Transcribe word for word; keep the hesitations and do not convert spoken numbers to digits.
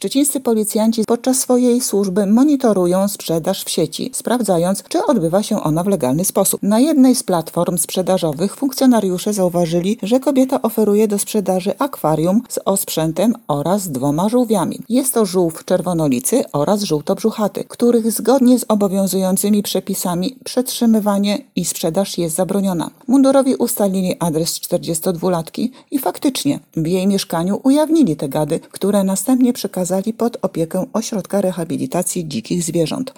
Szczecińscy policjanci podczas swojej służby monitorują sprzedaż w sieci, sprawdzając, czy odbywa się ona w legalny sposób. Na jednej z platform sprzedażowych funkcjonariusze zauważyli, że kobieta oferuje do sprzedaży akwarium z osprzętem oraz dwoma żółwiami. Jest to żółw czerwonolicy oraz żółtobrzuchaty, których zgodnie z obowiązującymi przepisami przetrzymywanie i sprzedaż jest zabroniona. Mundurowi ustalili adres czterdziestodwulatki i faktycznie w jej mieszkaniu ujawnili te gady, które następnie przekazali pod opiekę Ośrodka Rehabilitacji Dzikich Zwierząt.